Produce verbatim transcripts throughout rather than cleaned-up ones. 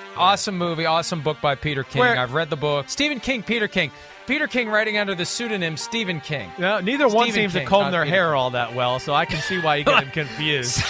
Awesome movie, awesome book by Peter King. Where- I've read the book. Stephen King, Peter King. Peter King writing under the pseudonym Stephen King. No, neither one Stephen seems King, to comb not their Peter hair King. all that well, so I can see why you get them confused.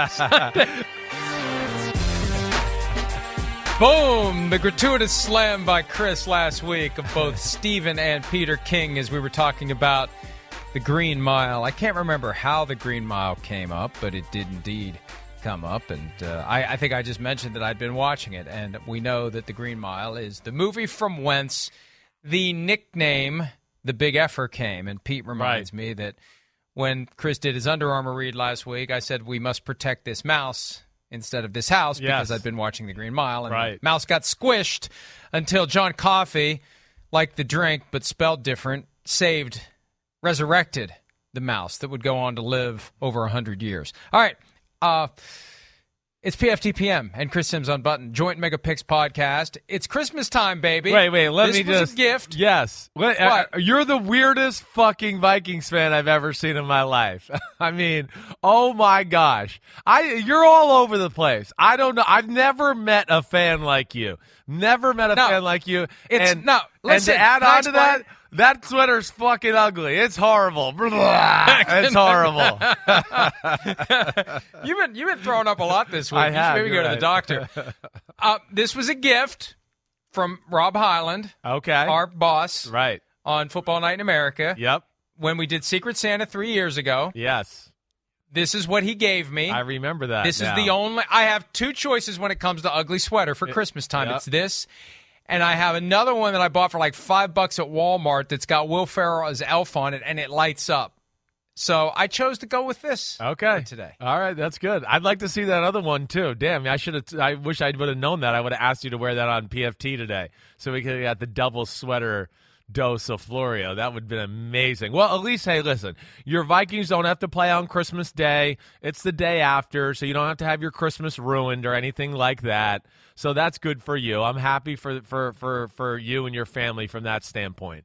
Boom! The gratuitous slam by Chris last week of both Stephen and Peter King as we were talking about the Green Mile. I can't remember how the Green Mile came up, but it did indeed come up. And uh, I, I think I just mentioned that I'd been watching it, and we know that the Green Mile is the movie from whence the nickname The Big Effer came. And Pete reminds Right. me that when Chris did his Under Armour read last week, I said we must protect this mouse instead of this house because Yes. I'd been watching The Green Mile, and Right. the mouse got squished until John Coffey, like the drink but spelled different, saved, resurrected the mouse that would go on to live over one hundred years. All right, uh, it's P F T P M and Chris Sims Unbuttoned, Joint Mega Picks podcast. It's Christmas time, baby. Wait, wait, let this me was just... a gift. Yes. What, uh, What? you're the weirdest fucking Vikings fan I've ever seen in my life. I mean, oh my gosh. I You're all over the place. I don't know. I've never met a fan like you. Never met a No, fan like you. it's- and, no, listen, and to add can I on to that, explain? that sweater's fucking ugly. It's horrible. It's horrible. You've been you've been throwing up a lot this week. I You should have, maybe you're go to the right. doctor. uh, this was a gift from Rob Hyland, Okay. our boss Right. on Football Night in America. Yep. When we did Secret Santa three years ago, Yes. this is what he gave me. I remember that. This is now. the only. I have two choices when it comes to ugly sweater for Christmas time. Yep. It's this, and I have another one that I bought for like five bucks at Walmart that's got Will Ferrell as Elf on it, and it lights up. So I chose to go with this. Okay. for today. All right, that's good. I'd like to see that other one too. Damn, I should have. I wish I would have known that. I would have asked you to wear that on P F T today, so we could have got the double sweater dose of Florio. That would have been amazing. Well, at least, hey, listen, your Vikings don't have to play on Christmas Day. It's the day after, so you don't have to have your Christmas ruined or anything like that. So that's good for you. I'm happy for for for for you and your family from that standpoint.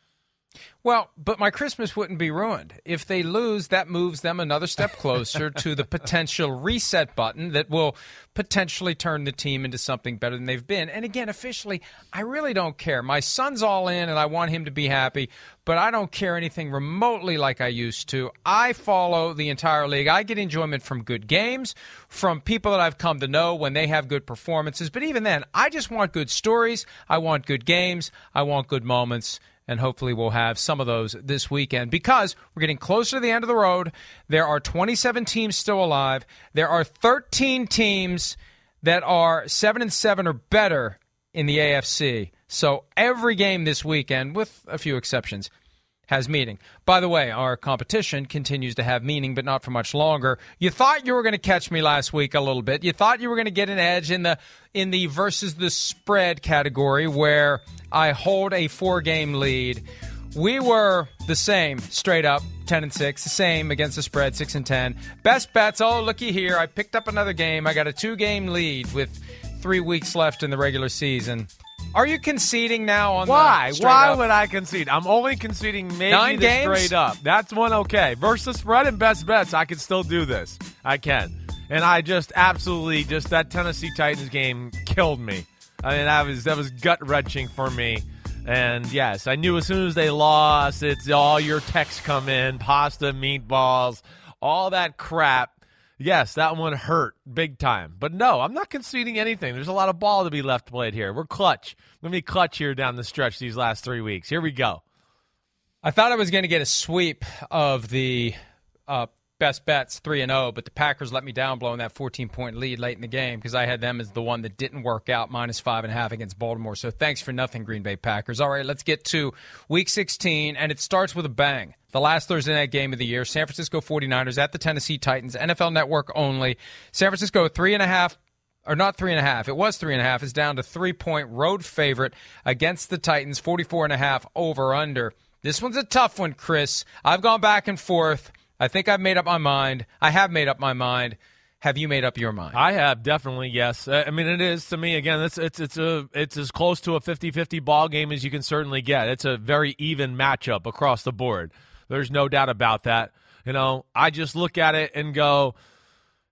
Well, but my Christmas wouldn't be ruined. If they lose, that moves them another step closer to the potential reset button that will potentially turn the team into something better than they've been. And again, officially, I really don't care. My son's all in, and I want him to be happy, but I don't care anything remotely like I used to. I follow the entire league. I get enjoyment from good games, from people that I've come to know when they have good performances. But even then, I just want good stories. I want good games. I want good moments. And hopefully we'll have some of those this weekend because we're getting closer to the end of the road. There are twenty-seven teams still alive. There are thirteen teams that are seven and seven or better in the A F C. So every game this weekend, with a few exceptions, has meaning. By the way, our competition continues to have meaning, but not for much longer. You thought you were going to catch me last week a little bit. You thought you were going to get an edge in the in the versus the spread category where I hold a four-game lead. We were the same, straight up, ten and six, the same against the spread, six and ten. Best bets, oh, looky here. I picked up another game. I got a two-game lead with three weeks left in the regular season. Are you conceding now on Why? the straight Why up? would I concede? I'm only conceding maybe Nine the games? straight up. That's one okay. Versus spread and best bets, I can still do this. I can. And I just absolutely just that Tennessee Titans game killed me. I mean, that was that was gut wrenching for me. And yes, I knew as soon as they lost, it's all your texts come in, pasta, meatballs, all that crap. Yes, that one hurt big time. But no, I'm not conceding anything. There's a lot of ball to be left played here. We're clutch. Let me clutch here down the stretch these last three weeks. Here we go. I thought I was going to get a sweep of the uh, best bets, three and oh, but the Packers let me down blowing that fourteen-point lead late in the game because I had them as the one that didn't work out, minus five and a half against Baltimore. So thanks for nothing, Green Bay Packers. All right, let's get to Week sixteen, and it starts with a bang. The last Thursday night game of the year, San Francisco forty-niners at the Tennessee Titans, N F L Network only. San Francisco three and a half, or not three and a half, it was three and a half, is down to three-point road favorite against the Titans, forty-four and a half over-under. This one's a tough one, Chris. I've gone back and forth. I think I've made up my mind. I have made up my mind. Have you made up your mind? I have, definitely, yes. Uh, I mean, it is, to me, again, it's it's it's a it's as close to a fifty-fifty ball game as you can certainly get. It's a very even matchup across the board. There's no doubt about that. You know, I just look at it and go,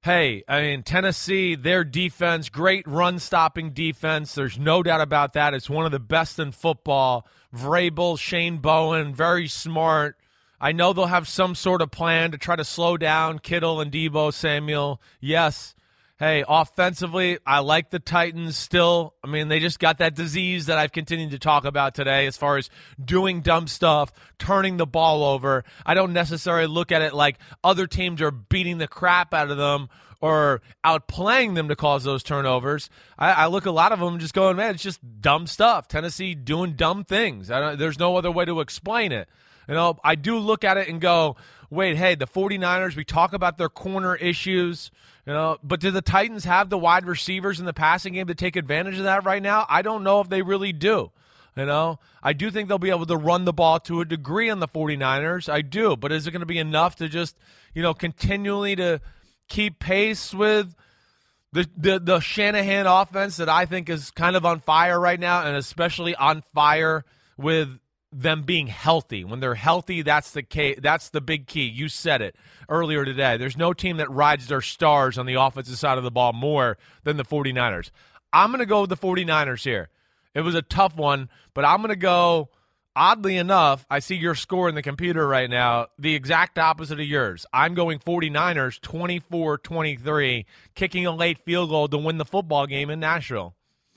hey, I mean, Tennessee, their defense, great run-stopping defense. There's no doubt about that. It's one of the best in football. Vrabel, Shane Bowen, very smart. I know they'll have some sort of plan to try to slow down Kittle and Deebo Samuel. Yes. Hey, offensively, I like the Titans still. I mean, they just got that disease that I've continued to talk about today as far as doing dumb stuff, turning the ball over. I don't necessarily look at it like other teams are beating the crap out of them or outplaying them to cause those turnovers. I, I look at a lot of them just going, man, it's just dumb stuff. Tennessee doing dumb things. I don't, there's no other way to explain it. You know, I do look at it and go, wait, hey, the 49ers, we talk about their corner issues. You know, but do the Titans have the wide receivers in the passing game to take advantage of that right now? I don't know if they really do. You know, I do think they'll be able to run the ball to a degree on the 49ers. I do. But is it going to be enough to just, you know, continually to keep pace with the, the, the Shanahan offense that I think is kind of on fire right now, and especially on fire with them being healthy? When they're healthy, that's the key, that's the big key. You said it earlier today. There's no team that rides their stars on the offensive side of the ball more than the 49ers. I'm going to go with the 49ers here. It was a tough one, but I'm going to go, oddly enough, I see your score in the computer right now, the exact opposite of yours. I'm going 49ers twenty-four twenty-three, kicking a late field goal to win the football game in Nashville.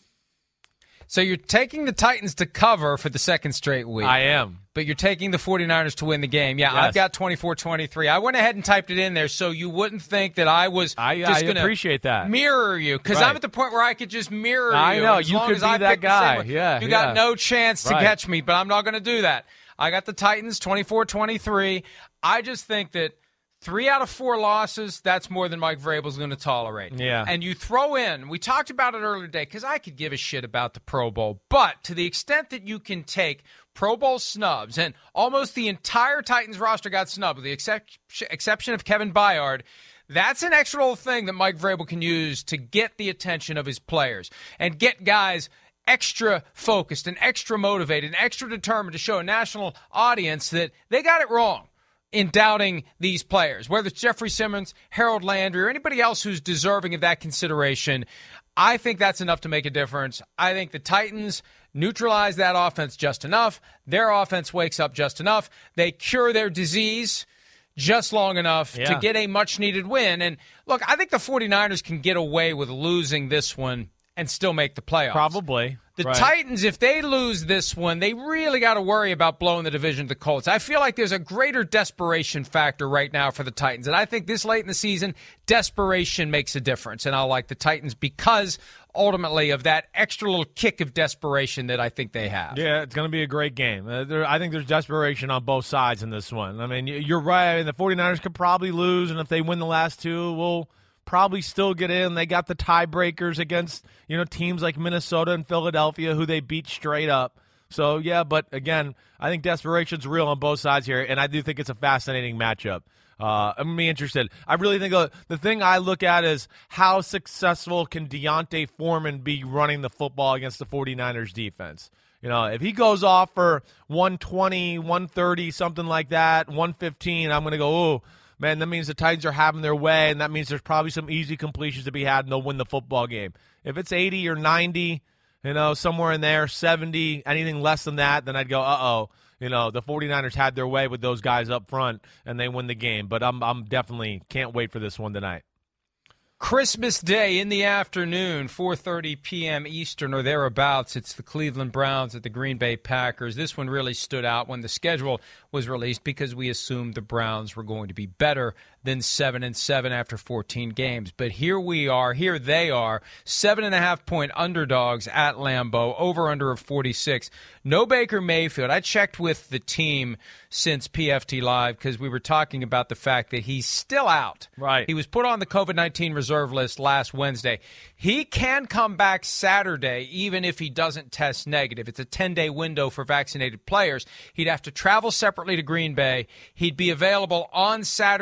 So you're taking the Titans to cover for the second straight week. I am. But you're taking the 49ers to win the game. Yeah, yes. I've got twenty-four twenty-three. I went ahead and typed it in there so you wouldn't think that I was I, just I going appreciate that. to mirror you. Because right. I'm at the point where I could just mirror I you. know. As you long could as be I that guy. Yeah, Yeah, you yeah. got no chance to right. catch me, but I'm not going to do that. I got the Titans twenty-four twenty-three. I just think that three out of four losses, that's more than Mike Vrabel's going to tolerate. Yeah. And you throw in, we talked about it earlier today, because I could give a shit about the Pro Bowl, but to the extent that you can take Pro Bowl snubs, and almost the entire Titans roster got snubbed, with the excep- exception of Kevin Byard, that's an extra little thing that Mike Vrabel can use to get the attention of his players and get guys extra focused and extra motivated and extra determined to show a national audience that they got it wrong in doubting these players, whether it's Jeffrey Simmons, Harold Landry, or anybody else who's deserving of that consideration. I think that's enough to make a difference. I think the Titans neutralize that offense just enough. Their offense wakes up just enough. They cure their disease just long enough yeah. to get a much-needed win. And, look, I think the 49ers can get away with losing this one and still make the playoffs. Probably. The right. Titans, if they lose this one, they really got to worry about blowing the division to the Colts. I feel like there's a greater desperation factor right now for the Titans. And I think this late in the season, desperation makes a difference. And I like the Titans because, ultimately, of that extra little kick of desperation that I think they have. Yeah, it's going to be a great game. Uh, there, I think there's desperation on both sides in this one. I mean, you're right. I mean, the 49ers could probably lose, and if they win the last two, we'll probably still get in. They got the tiebreakers against, you know, teams like Minnesota and Philadelphia, who they beat straight up. So, yeah, but again, I think desperation's real on both sides here, and I do think it's a fascinating matchup. Uh, I'm going to be interested. I really think uh, the thing I look at is how successful can Deontay Foreman be running the football against the 49ers defense? You know, if he goes off for one twenty, one thirty, something like that, one fifteen, I'm going to go, oh, man, that means the Titans are having their way, and that means there's probably some easy completions to be had, and they'll win the football game. If it's eighty or ninety, you know, somewhere in there, seventy, anything less than that, then I'd go, uh-oh. You know, the 49ers had their way with those guys up front, and they win the game. But I'm I'm definitely can't wait for this one tonight. Christmas Day in the afternoon, four thirty p.m. Eastern or thereabouts. It's the Cleveland Browns at the Green Bay Packers. This one really stood out when the schedule was released because we assumed the Browns were going to be better than seven and seven after fourteen games. But here we are, here they are, seven and a half point underdogs at Lambeau, over under of forty-six. No Baker Mayfield. I checked with the team since P F T Live because we were talking about the fact that he's still out. Right. He was put on the COVID nineteen reserve list last Wednesday. He can come back Saturday even if he doesn't test negative. It's a ten-day window for vaccinated players. He'd have to travel separately to Green Bay. He'd be available on Saturday to play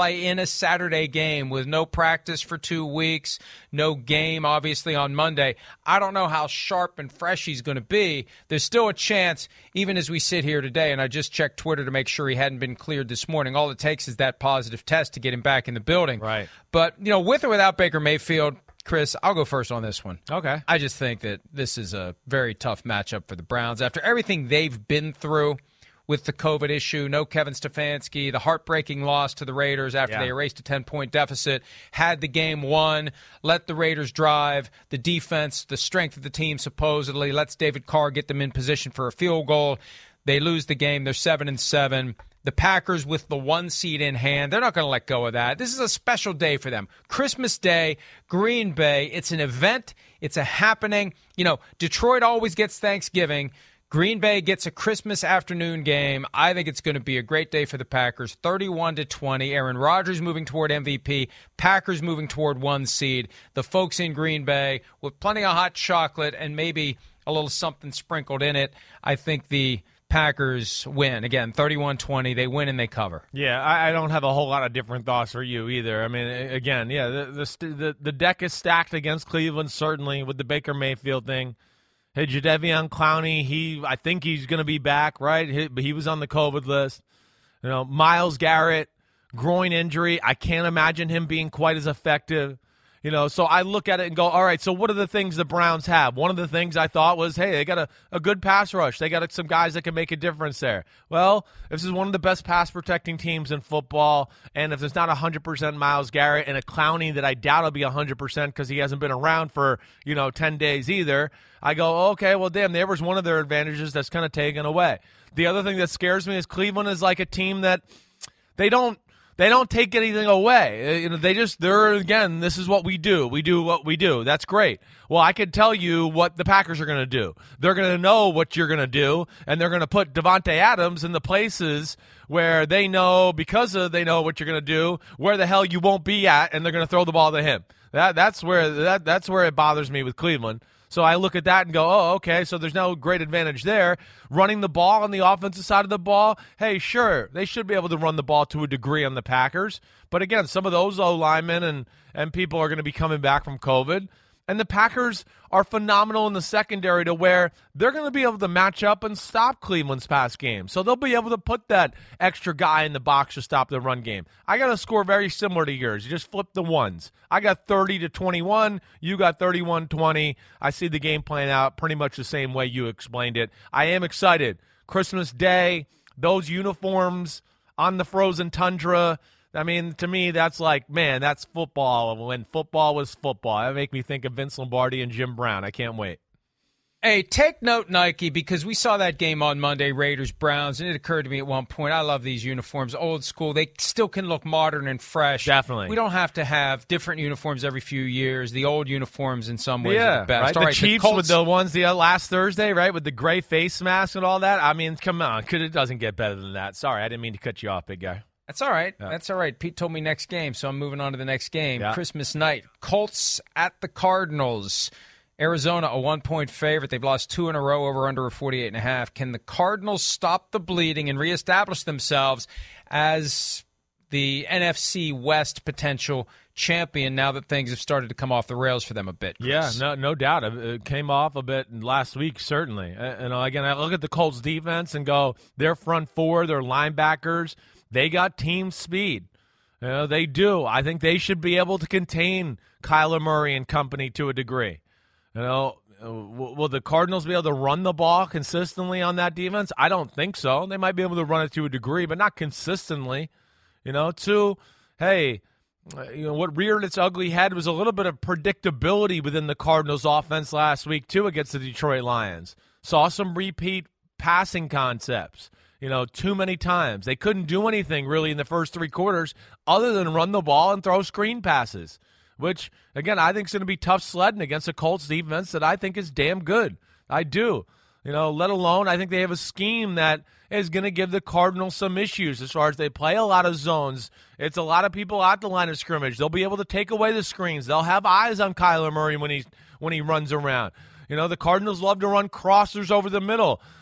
play in a Saturday game with no practice for two weeks, no game, obviously, on Monday. I don't know how sharp and fresh he's going to be. There's still a chance, even as we sit here today, and I just checked Twitter to make sure he hadn't been cleared this morning. All it takes is that positive test to get him back in the building. Right. But, you know, with or without Baker Mayfield, Chris, I'll go first on this one. Okay. I just think that this is a very tough matchup for the Browns. After everything they've been through with the COVID issue, no Kevin Stefanski, the heartbreaking loss to the Raiders after yeah. they erased a ten-point deficit, had the game won, let the Raiders drive, the defense, the strength of the team supposedly, lets David Carr get them in position for a field goal. They lose the game. They're seven and seven. The Packers with the one seed in hand, they're not going to let go of that. This is a special day for them. Christmas Day, Green Bay. It's an event. It's a happening. You know, Detroit always gets Thanksgiving. Green Bay gets a Christmas afternoon game. I think it's going to be a great day for the Packers. thirty-one to twenty. Aaron Rodgers moving toward M V P. Packers moving toward one seed. The folks in Green Bay with plenty of hot chocolate and maybe a little something sprinkled in it. I think the Packers win. Again, thirty-one twenty. They win and they cover. Yeah, I, I don't have a whole lot of different thoughts for you either. I mean, again, yeah, the the the, the deck is stacked against Cleveland, certainly, with the Baker Mayfield thing. Hey, Jadeveon Clowney, he, I think he's going to be back, right? He, but he was on the COVID list. You know, Myles Garrett, groin injury. I can't imagine him being quite as effective. You know, so I look at it and go, all right, so what are the things the Browns have? One of the things I thought was, hey, they got a, a good pass rush. They got some guys that can make a difference there. Well, this is one of the best pass-protecting teams in football, and if there's not one hundred percent Myles Garrett and a Clowney that I doubt will be one hundred percent because he hasn't been around for, you know, ten days either, I go, okay, well, damn, there was one of their advantages that's kind of taken away. The other thing that scares me is Cleveland is like a team that they don't, They don't take anything away. You know, they just, they're, again, this is what we do. We do what we do. That's great. Well, I can tell you what the Packers are going to do. They're going to know what you're going to do, and they're going to put Devontae Adams in the places where they know, because of they know what you're going to do, where the hell you won't be at, and they're going to throw the ball to him. That That's where that that's where it bothers me with Cleveland. So I look at that and go, oh, okay, so there's no great advantage there. Running the ball on the offensive side of the ball, hey, sure, they should be able to run the ball to a degree on the Packers. But again, some of those O-linemen and, and people are going to be coming back from COVID. And the Packers are phenomenal in the secondary to where they're going to be able to match up and stop Cleveland's pass game. So they'll be able to put that extra guy in the box to stop the run game. I got a score very similar to yours. You just flip the ones. I got thirty to twenty-one. You got thirty-one twenty. I see the game playing out pretty much the same way you explained it. I am excited. Christmas Day, those uniforms on the frozen tundra. I mean, to me, that's like, man, that's football. When football was football. That make me think of Vince Lombardi and Jim Brown. I can't wait. Hey, take note, Nike, because we saw that game on Monday, Raiders-Browns, and it occurred to me at one point, I love these uniforms, old school. They still can look modern and fresh. Definitely. We don't have to have different uniforms every few years. The old uniforms, in some ways, yeah, are the best. Right? All the right, Chiefs the Colts, with the ones the uh, last Thursday, right, with the gray face mask and all that. I mean, come on. It doesn't get better than that. Sorry, I didn't mean to cut you off, big guy. That's all right. Yeah. That's all right. Pete told me next game, so I'm moving on to the next game. Yeah. Christmas night. Colts at the Cardinals. Arizona, a one-point favorite. They've lost two in a row, over under a forty-eight and a half. Can the Cardinals stop the bleeding and reestablish themselves as the N F C West potential champion now that things have started to come off the rails for them a bit, Chris? Yeah, no, no doubt. It came off a bit last week, certainly. And again, I look at the Colts defense and go, their front four, their linebackers, they got team speed. You know, they do. I think they should be able to contain Kyler Murray and company to a degree. You know, will the Cardinals be able to run the ball consistently on that defense? I don't think so. They might be able to run it to a degree, but not consistently. You know, two, hey, you know, what reared its ugly head was a little bit of predictability within the Cardinals offense last week, too, against the Detroit Lions. Saw some repeat passing concepts, you know, too many times. They couldn't do anything really in the first three quarters other than run the ball and throw screen passes, which, again, I think is going to be tough sledding against a Colts defense that I think is damn good. I do. You know, let alone I think they have a scheme that is going to give the Cardinals some issues as far as they play a lot of zones. It's a lot of people at the line of scrimmage. They'll be able to take away the screens. They'll have eyes on Kyler Murray when he when he runs around. You know, the Cardinals love to run crossers over the middle.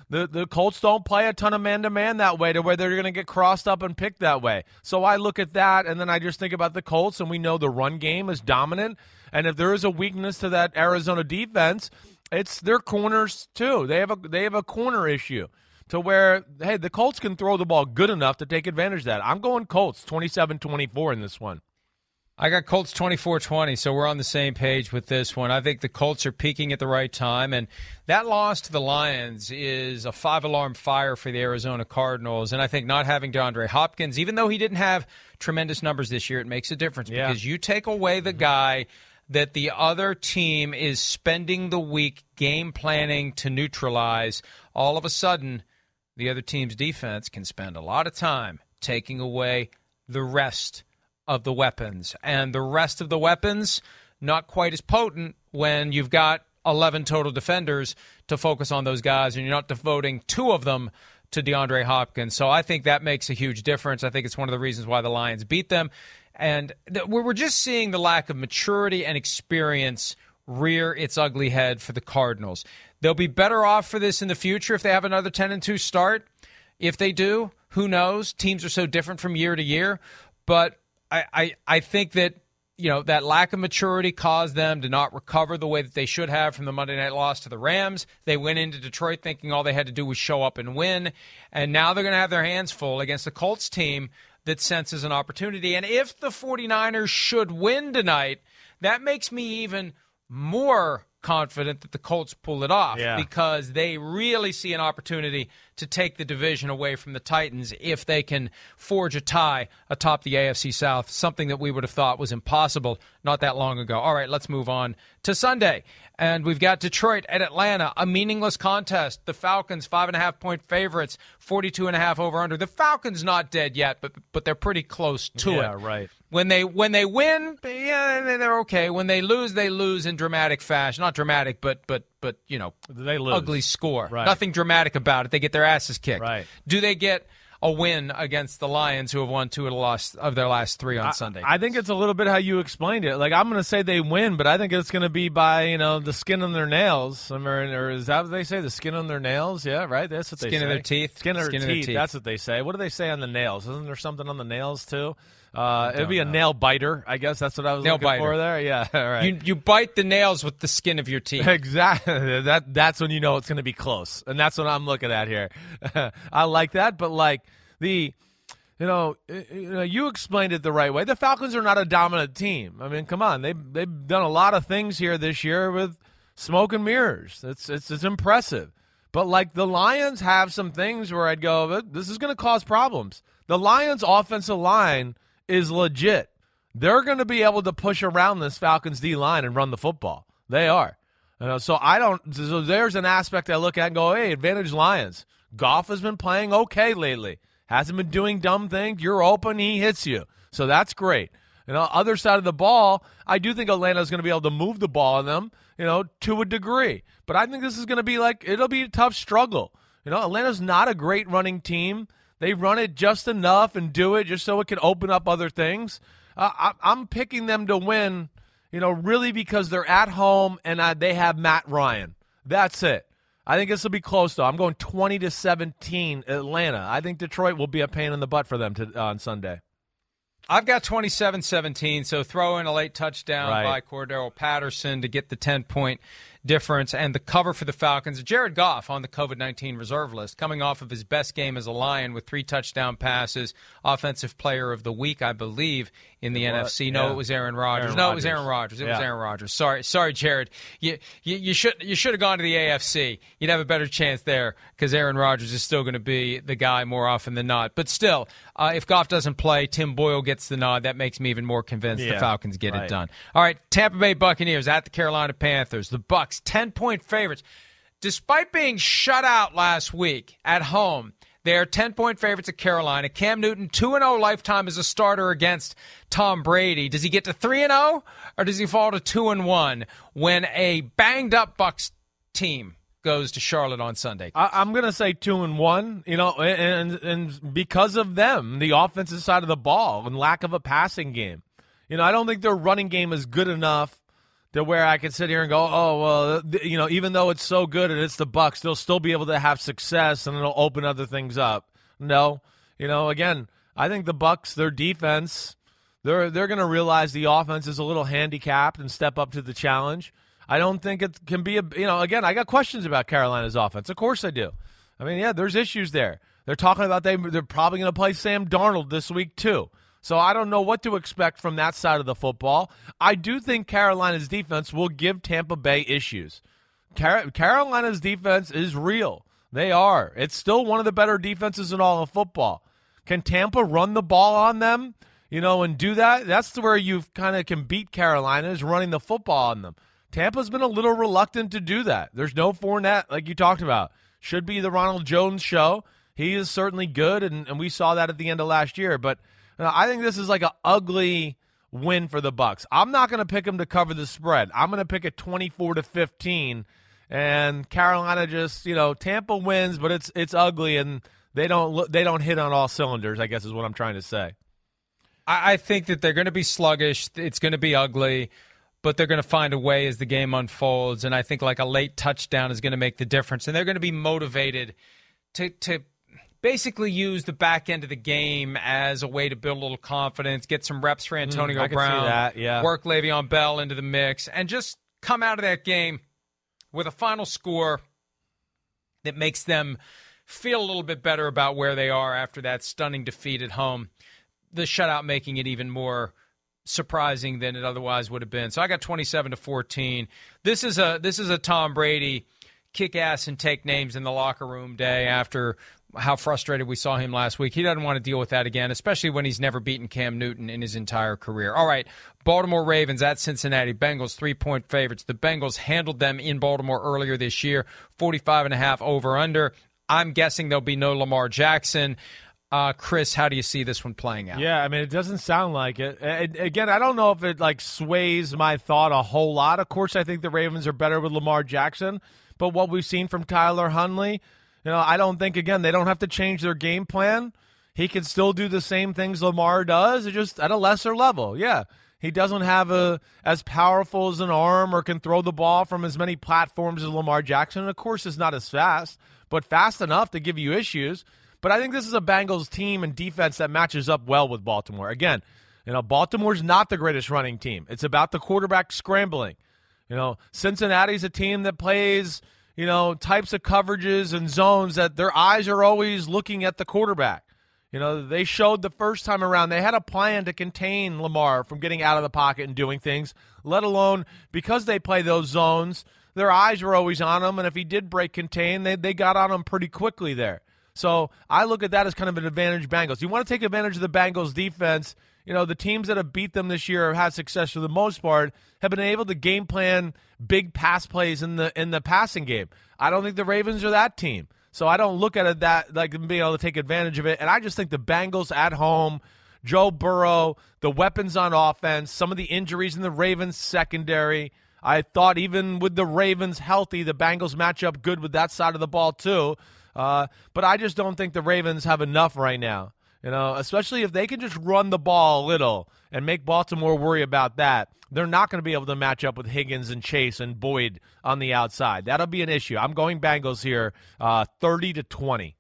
The the Colts don't play a ton of man-to-man that way to where they're going to get crossed up and picked that way. So I look at that, and then I just think about the Colts, and we know the run game is dominant. And if there is a weakness to that Arizona defense, it's their corners too. They have a they have a corner issue to where, hey, the Colts can throw the ball good enough to take advantage of that. I'm going Colts twenty-seven twenty-four in this one. I got Colts twenty-four twenty, so we're on the same page with this one. I think the Colts are peaking at the right time, and that loss to the Lions is a five-alarm fire for the Arizona Cardinals. And I think not having DeAndre Hopkins, even though he didn't have tremendous numbers this year, it makes a difference yeah. because you take away the guy that the other team is spending the week game planning to neutralize, all of a sudden the other team's defense can spend a lot of time taking away the rest of the weapons. And the rest of the weapons, not quite as potent when you've got eleven total defenders to focus on those guys and you're not devoting two of them to DeAndre Hopkins. So I think that makes a huge difference. I think it's one of the reasons why the Lions beat them. And th- we're just seeing the lack of maturity and experience rear its ugly head for the Cardinals. They'll be better off for this in the future if they have another ten and two start. If they do, who knows? Teams are so different from year to year. But I, I, I think that, you know, that lack of maturity caused them to not recover the way that they should have from the Monday night loss to the Rams. They went into Detroit thinking all they had to do was show up and win. And now they're going to have their hands full against the Colts team that senses an opportunity. And if the 49ers should win tonight, that makes me even more confident that the Colts pull it off yeah. because they really see an opportunity to take the division away from the Titans if they can forge a tie atop the A F C South, something that we would have thought was impossible not that long ago. All right, let's move on to Sunday. And we've got Detroit at Atlanta, a meaningless contest. The Falcons, five and a half point favorites, forty-two and a half over under. The Falcons not dead yet, but but they're pretty close to yeah, it. Yeah, right. When they when they win, yeah, they're okay. When they lose, they lose in dramatic fashion. Not dramatic, but but but you know, they lose. Ugly score. Right. Nothing dramatic about it. They get their asses kicked. Right. Do they get a win against the Lions, who have won two of, the last, of their last three on I, Sunday? I think it's a little bit how you explained it. Like, I'm going to say they win, but I think it's going to be by, you know, the skin on their nails. I mean, or is that what they say? The skin on their nails? Yeah, right? That's what they say. Skin of their teeth. Skin of skin their of teeth. their teeth. That's what they say. What do they say on the nails? Isn't there something on the nails, too? Uh, it'd be a know. nail biter, I guess. That's what I was nail looking biter. for there. Yeah, all right. You you bite the nails with the skin of your teeth. Exactly. That that's when you know it's going to be close, and that's what I'm looking at here. I like that, but like the, you know, you know, you explained it the right way. The Falcons are not a dominant team. I mean, come on, they they've done a lot of things here this year with smoke and mirrors. It's it's it's impressive, but like the Lions have some things where I'd go, this is going to cause problems. The Lions' offensive line is legit. They're going to be able to push around this Falcons D line and run the football. They are. You know, so I don't. So there's an aspect I look at and go, hey, advantage Lions. Goff has been playing okay lately. Hasn't been doing dumb things. You're open, he hits you. So that's great. You know, other side of the ball, I do think Atlanta's going to be able to move the ball on them, you know, to a degree. But I think this is going to be like, it'll be a tough struggle. You know, Atlanta's not a great running team. They run it just enough and do it just so it can open up other things. Uh, I, I'm picking them to win, you know, really because they're at home and I, they have Matt Ryan. That's it. I think this will be close, though. I'm going twenty to seventeen Atlanta. I think Detroit will be a pain in the butt for them to, uh, on Sunday. I've got twenty-seven seventeen, so throw in a late touchdown right. by Cordero Patterson to get the ten-point difference and the cover for the Falcons. Jared Goff on the COVID nineteen reserve list, coming off of his best game as a Lion with three touchdown passes, offensive player of the week, I believe, in the what? N F C. No, yeah. it was Aaron Rodgers. Aaron no, Rodgers. it was Aaron Rodgers. It yeah. was Aaron Rodgers. Sorry, sorry, Jared. You you, you should you should have gone to the A F C. You'd have a better chance there because Aaron Rodgers is still going to be the guy more often than not. But still, uh, if Goff doesn't play, Tim Boyle gets the nod. That makes me even more convinced yeah. the Falcons get right. it done. All right, Tampa Bay Buccaneers at the Carolina Panthers. The Bucs, ten-point favorites. Despite being shut out last week at home, they are ten-point favorites at Carolina. Cam Newton, two and oh lifetime as a starter against Tom Brady. Does he get to three and oh, or does he fall to two and one when a banged-up Bucs team goes to Charlotte on Sunday? I, I'm going to say two and one, you know, and, and because of them, the offensive side of the ball and lack of a passing game. You know, I don't think their running game is good enough to where I can sit here and go, oh, well, th- you know, even though it's so good and it's the Bucs, they'll still be able to have success and it'll open other things up. No. You know, again, I think the Bucs, their defense, they're they're going to realize the offense is a little handicapped and step up to the challenge. I don't think it can be a, you know, again, I got questions about Carolina's offense. Of course I do. I mean, yeah, there's issues there. They're talking about they, they're probably going to play Sam Darnold this week too. So I don't know what to expect from that side of the football. I do think Carolina's defense will give Tampa Bay issues. Car- Carolina's defense is real. They are. It's still one of the better defenses in all of football. Can Tampa run the ball on them, you know, and do that? That's where you kind of can beat Carolina, is running the football on them. Tampa's been a little reluctant to do that. There's no Fournette, like you talked about. Should be the Ronald Jones show. He is certainly good, and, and we saw that at the end of last year. But you know, I think this is like an ugly win for the Bucs. I'm not going to pick them to cover the spread. I'm going to pick it twenty-four to fifteen, and Carolina just, you know, Tampa wins, but it's it's ugly, and they don't look, they don't hit on all cylinders, I guess is what I'm trying to say. I, I think that they're going to be sluggish. It's going to be ugly, but they're going to find a way as the game unfolds, and I think like a late touchdown is going to make the difference, and they're going to be motivated to to basically use the back end of the game as a way to build a little confidence, get some reps for Antonio mm, I can Brown, see that, yeah. work Le'Veon Bell into the mix, and just come out of that game with a final score that makes them feel a little bit better about where they are after that stunning defeat at home. The shutout making it even more surprising than it otherwise would have been. So I got twenty-seven to fourteen. This is a this is a Tom Brady kick ass and take names in the locker room day after how frustrated we saw him last week. He doesn't want to deal with that again, especially when he's never beaten Cam Newton in his entire career. All right, Baltimore Ravens at Cincinnati Bengals, three-point favorites. The Bengals handled them in Baltimore earlier this year, forty-five and a half over-under. I'm guessing there'll be no Lamar Jackson. Uh, Chris, how do you see this one playing out? Yeah, I mean, it doesn't sound like it. And again, I don't know if it like sways my thought a whole lot. Of course, I think the Ravens are better with Lamar Jackson, but what we've seen from Tyler Huntley, you know, I don't think, again, they don't have to change their game plan. He can still do the same things Lamar does, just at a lesser level. Yeah, he doesn't have a as powerful as an arm or can throw the ball from as many platforms as Lamar Jackson. And of course, it's not as fast, but fast enough to give you issues. But I think this is a Bengals team and defense that matches up well with Baltimore. Again, you know, Baltimore's not the greatest running team. It's about the quarterback scrambling. You know, Cincinnati's a team that plays, you know, types of coverages and zones that their eyes are always looking at the quarterback. You know, they showed the first time around they had a plan to contain Lamar from getting out of the pocket and doing things, let alone because they play those zones, their eyes were always on him, and if he did break contain, they, they got on him pretty quickly there. So I look at that as kind of an advantage Bengals. You want to take advantage of the Bengals defense. You know, the teams that have beat them this year have had success for the most part, have been able to game plan big pass plays in the in the passing game. I don't think the Ravens are that team. So I don't look at it that like being able to take advantage of it. And I just think the Bengals at home, Joe Burrow, the weapons on offense, some of the injuries in the Ravens secondary. I thought even with the Ravens healthy, the Bengals match up good with that side of the ball too. Uh, but I just don't think the Ravens have enough right now, you know, especially if they can just run the ball a little and make Baltimore worry about that. They're not going to be able to match up with Higgins and Chase and Boyd on the outside. That'll be an issue. I'm going Bengals here, uh, thirty to twenty.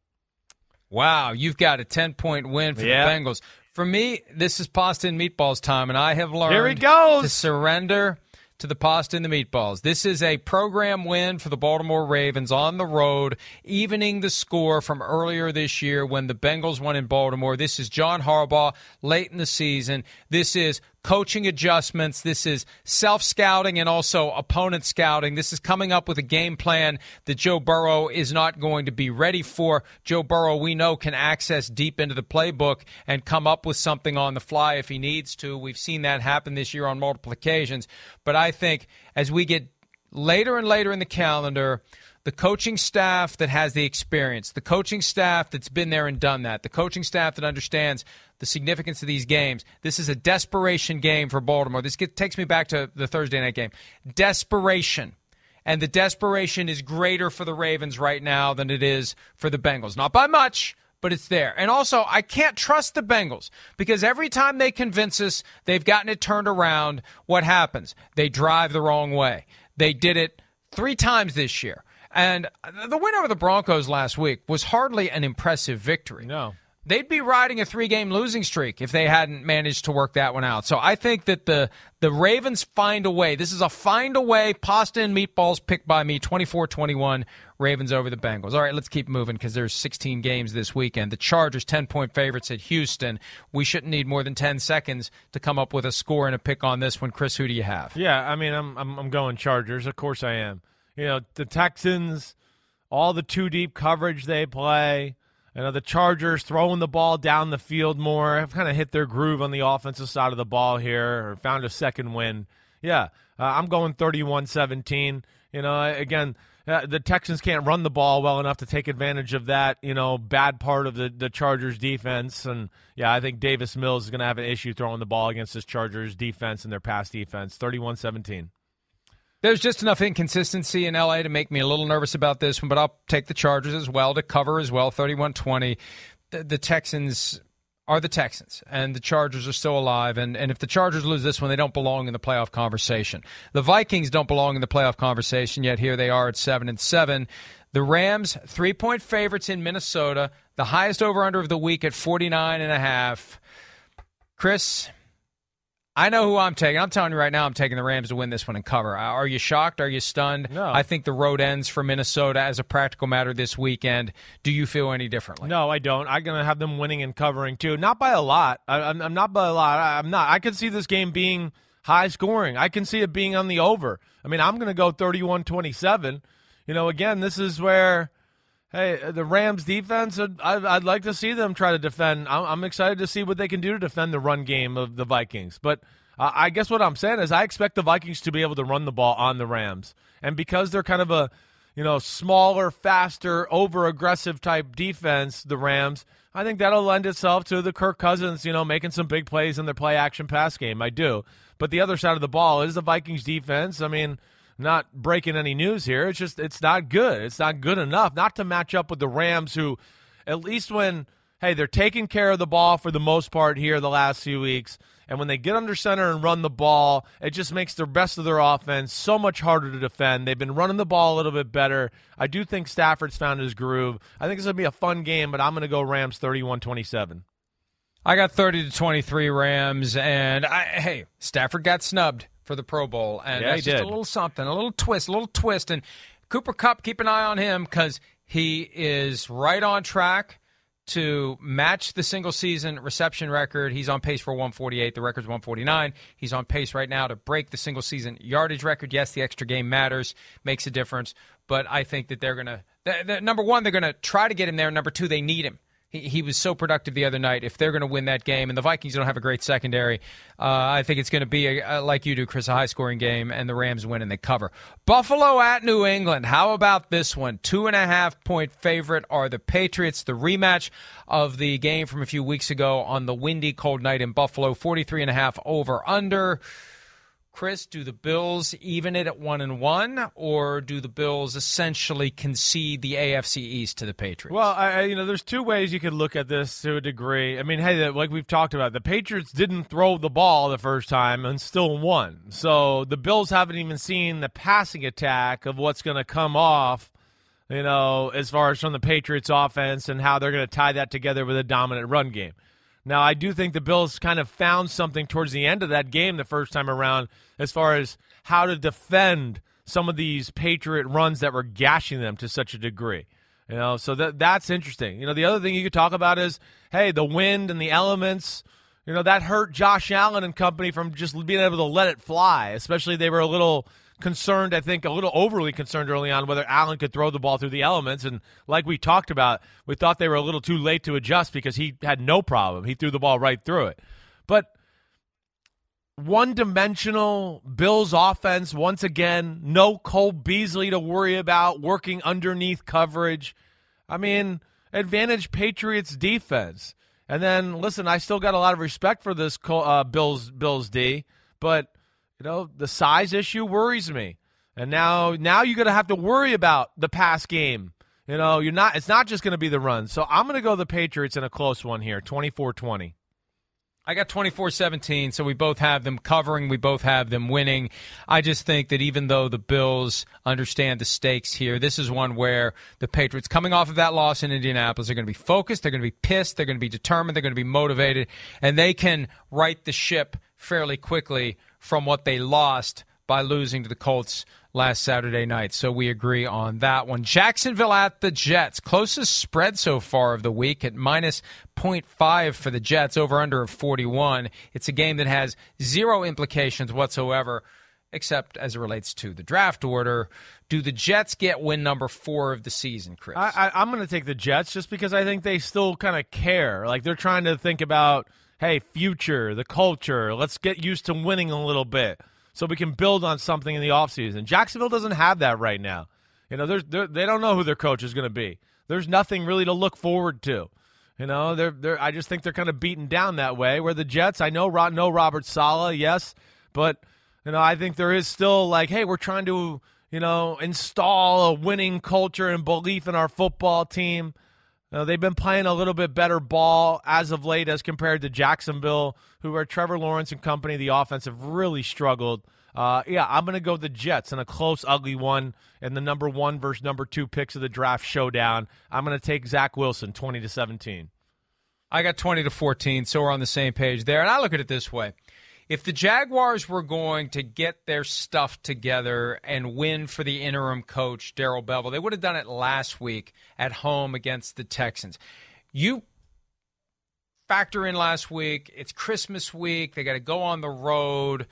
Wow, you've got a ten-point win for yeah. the Bengals. For me, this is pasta and meatballs time, and I have learned Here he goes. to surrender to the pasta and the meatballs. This is a program win for the Baltimore Ravens on the road, evening the score from earlier this year when the Bengals won in Baltimore. This is John Harbaugh late in the season. This is coaching adjustments. This is self-scouting and also opponent scouting. This is coming up with a game plan that Joe Burrow is not going to be ready for. Joe Burrow, we know, can access deep into the playbook and come up with something on the fly if he needs to. We've seen that happen this year on multiple occasions. But I think as we get later and later in the calendar, the coaching staff that has the experience, the coaching staff that's been there and done that, the coaching staff that understands the significance of these games. This is a desperation game for Baltimore. This get, takes me back to the Thursday night game. Desperation. And the desperation is greater for the Ravens right now than it is for the Bengals. Not by much, but it's there. And also, I can't trust the Bengals because every time they convince us they've gotten it turned around, what happens? They drive the wrong way. They did it three times this year. And the win over the Broncos last week was hardly an impressive victory. No. They'd be riding a three-game losing streak if they hadn't managed to work that one out. So I think that the the Ravens find a way. This is a find-a-way pasta and meatballs pick by me, twenty-four twenty-one, Ravens over the Bengals. All right, let's keep moving because there's sixteen games this weekend. The Chargers, ten-point favorites at Houston. We shouldn't need more than ten seconds to come up with a score and a pick on this one. Chris, who do you have? Yeah, I mean, I'm I'm, I'm going Chargers. Of course I am. You know, the Texans, all the two-deep coverage they play. You know, the Chargers throwing the ball down the field more, have kind of hit their groove on the offensive side of the ball here, or found a second win. Yeah, uh, I'm going thirty-one seventeen. You know, again, uh, the Texans can't run the ball well enough to take advantage of that, you know, bad part of the, the Chargers defense. And, yeah, I think Davis Mills is going to have an issue throwing the ball against this Chargers defense and their pass defense. thirty-one seventeen. There's just enough inconsistency in L A to make me a little nervous about this one, but I'll take the Chargers as well to cover as well, thirty-one twenty. The, the Texans are the Texans, and the Chargers are still alive, and, and if the Chargers lose this one, they don't belong in the playoff conversation. The Vikings don't belong in the playoff conversation, yet here they are at seven and seven. The Rams, three-point favorites in Minnesota, the highest over-under of the week at forty-nine and a half. Chris, I know who I'm taking. I'm telling you right now, I'm taking the Rams to win this one and cover. Are you shocked? Are you stunned? No. I think the road ends for Minnesota as a practical matter this weekend. Do you feel any differently? No, I don't. I'm going to have them winning and covering, too. Not by a lot. I, I'm, I'm not by a lot. I, I'm not. I can see this game being high scoring. I can see it being on the over. I mean, I'm going to go thirty-one twenty-seven. You know, again, this is where, hey, the Rams defense, I'd, I'd like to see them try to defend. I'm, I'm excited to see what they can do to defend the run game of the Vikings. But uh, I guess what I'm saying is I expect the Vikings to be able to run the ball on the Rams. And because they're kind of a, you know, smaller, faster, over-aggressive type defense, the Rams, I think that'll lend itself to the Kirk Cousins, you know, making some big plays in their play-action pass game. I do. But the other side of the ball is the Vikings defense. I mean, not breaking any news here. It's just it's not good. It's not good enough not to match up with the Rams who, at least when, hey, they're taking care of the ball for the most part here the last few weeks, and when they get under center and run the ball, it just makes the rest of their offense so much harder to defend. They've been running the ball a little bit better. I do think Stafford's found his groove. I think it's going to be a fun game, but I'm going to go Rams thirty-one twenty-seven. I got thirty to twenty-three Rams, and I, hey, Stafford got snubbed for the Pro Bowl, and yeah, that's just did. a little something, a little twist, a little twist. And Cooper Kupp, keep an eye on him because he is right on track to match the single-season reception record. He's on pace for one forty-eight. The record's one forty-nine. He's on pace right now to break the single-season yardage record. Yes, the extra game matters, makes a difference, but I think that they're going to – number one, they're going to try to get him there. Number two, they need him. He, he was so productive the other night. If they're going to win that game, and the Vikings don't have a great secondary, uh, I think it's going to be, a, a, like you do, Chris, a high-scoring game, and the Rams win and they cover. Buffalo at New England. How about this one? Two and a half point favorite are the Patriots. The rematch of the game from a few weeks ago on the windy, cold night in Buffalo. forty-three and a half over under. Chris, do the Bills even it at one and one, or do the Bills essentially concede the A F C East to the Patriots? Well, I, you know, there's two ways you could look at this to a degree. I mean, hey, like we've talked about, the Patriots didn't throw the ball the first time and still won. So the Bills haven't even seen the passing attack of what's going to come off, you know, as far as from the Patriots offense and how they're going to tie that together with a dominant run game. Now, I do think the Bills kind of found something towards the end of that game the first time around as far as how to defend some of these Patriot runs that were gashing them to such a degree. You know, so that that's interesting. You know, the other thing you could talk about is, hey, the wind and the elements, you know, that hurt Josh Allen and company from just being able to let it fly, especially they were a little concerned, I think, a little overly concerned early on whether Allen could throw the ball through the elements. And like we talked about, we thought they were a little too late to adjust because he had no problem. He threw the ball right through it. But one-dimensional Bills offense, once again, no Cole Beasley to worry about working underneath coverage. I mean, advantage Patriots defense. And then, listen, I still got a lot of respect for this uh, Bills Bills D, but you know, the size issue worries me. And now now you're going to have to worry about the pass game. You know, you're not. It's not just going to be the run. So I'm going to go the Patriots in a close one here, twenty-four twenty. I got twenty-four seventeen, so we both have them covering. We both have them winning. I just think that even though the Bills understand the stakes here, this is one where the Patriots, coming off of that loss in Indianapolis, are going to be focused, they're going to be pissed, they're going to be determined, they're going to be motivated, and they can right the ship fairly quickly from what they lost by losing to the Colts last Saturday night. So we agree on that one. Jacksonville at the Jets. Closest spread so far of the week at minus point five for the Jets, over under of forty-one. It's a game that has zero implications whatsoever, except as it relates to the draft order. Do the Jets get win number four of the season, Chris? I, I, I'm going to take the Jets just because I think they still kind of care. Like, they're trying to think about, hey, future, the culture. Let's get used to winning a little bit, so we can build on something in the offseason. Jacksonville doesn't have that right now. You know, there's, they don't know who their coach is going to be. There's nothing really to look forward to. You know, they're, they're, I just think they're kind of beaten down that way. Where the Jets, I know, know Robert Saleh, yes, but, you know, I think there is still like, hey, we're trying to, you know, install a winning culture and belief in our football team. Uh, they've been playing a little bit better ball as of late as compared to Jacksonville, who are Trevor Lawrence and company. The offense have really struggled. Uh, yeah, I'm going to go the Jets in a close, ugly one in the number one versus number two picks of the draft showdown. I'm going to take Zach Wilson, twenty to seventeen. I got twenty to fourteen, so we're on the same page there. And I look at it this way. If the Jaguars were going to get their stuff together and win for the interim coach, Darrell Bevell, they would have done it last week at home against the Texans. You factor in last week, it's Christmas week, they got to go on the road.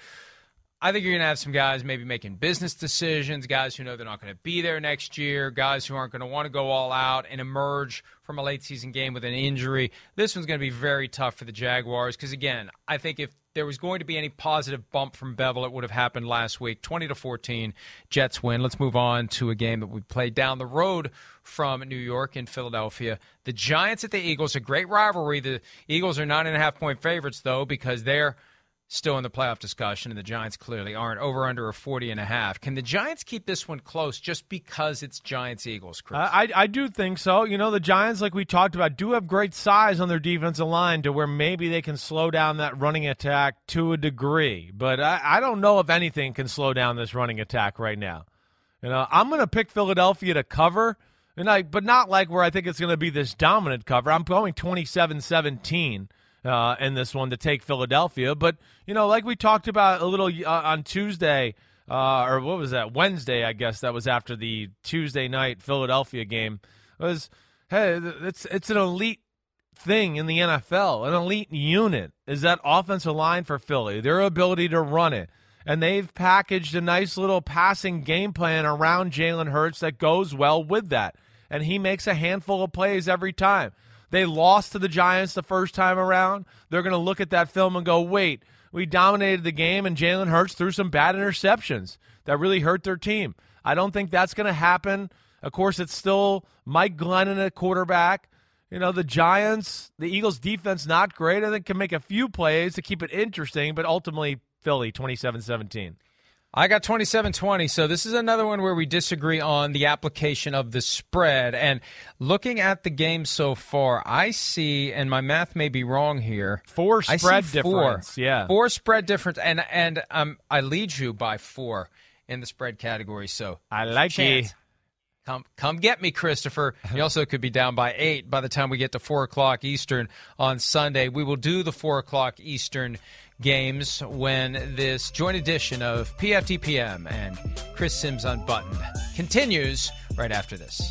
I think you're going to have some guys maybe making business decisions, guys who know they're not going to be there next year, guys who aren't going to want to go all out and emerge from a late-season game with an injury. This one's going to be very tough for the Jaguars because, again, I think if there was going to be any positive bump from Bevell, it would have happened last week. twenty to fourteen, Jets win. Let's move on to a game that we played down the road from New York in Philadelphia. The Giants at the Eagles, a great rivalry. The Eagles are nine and a half point favorites, though, because they're still in the playoff discussion, and the Giants clearly aren't. Over under a forty and a half. Can the Giants keep this one close just because it's Giants-Eagles, Chris? I, I do think so. You know, the Giants, like we talked about, do have great size on their defensive line to where maybe they can slow down that running attack to a degree. But I, I don't know if anything can slow down this running attack right now. You know, I'm going to pick Philadelphia to cover, and I, but not like where I think it's going to be this dominant cover. I'm going twenty-seven seventeen. Uh, in this one to take Philadelphia. But, you know, like we talked about a little uh, on Tuesday, uh, or what was that, Wednesday, I guess that was after the Tuesday night Philadelphia game, was, hey, it's, it's an elite thing in the N F L, an elite unit is that offensive line for Philly, their ability to run it. And they've packaged a nice little passing game plan around Jalen Hurts that goes well with that. And he makes a handful of plays every time. They lost to the Giants the first time around. They're going to look at that film and go, wait, we dominated the game and Jalen Hurts threw some bad interceptions that really hurt their team. I don't think that's going to happen. Of course, it's still Mike Glennon at quarterback. You know, the Giants, the Eagles' defense, not great. I think can make a few plays to keep it interesting, but ultimately Philly, twenty-seven seventeen. I got twenty-seven twenty, so this is another one where we disagree on the application of the spread. And looking at the game so far, I see, and my math may be wrong here, four spread difference. Four, yeah, four spread difference, and and um, I lead you by four in the spread category. So I like it. Come, come get me, Christopher. You also could be down by eight by the time we get to four o'clock Eastern on Sunday. We will do the four o'clock Eastern games when this joint edition of P F T P M and Chris Sims Unbuttoned continues right after this.